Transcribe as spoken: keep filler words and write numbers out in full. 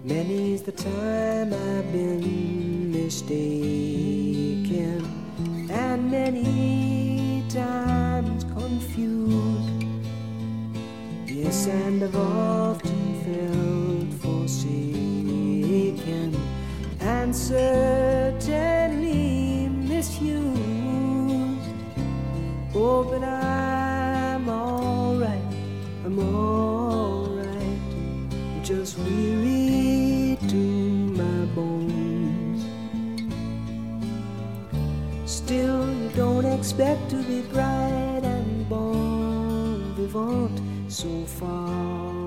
Many's the time I've been mistaken, and many times confused. Yes, and I've often felt forsaken, and certainly misused. Oh, but I'm alright, I'm alright, just weary to my bones. Still, you don't expect to be bright and bon vivant so far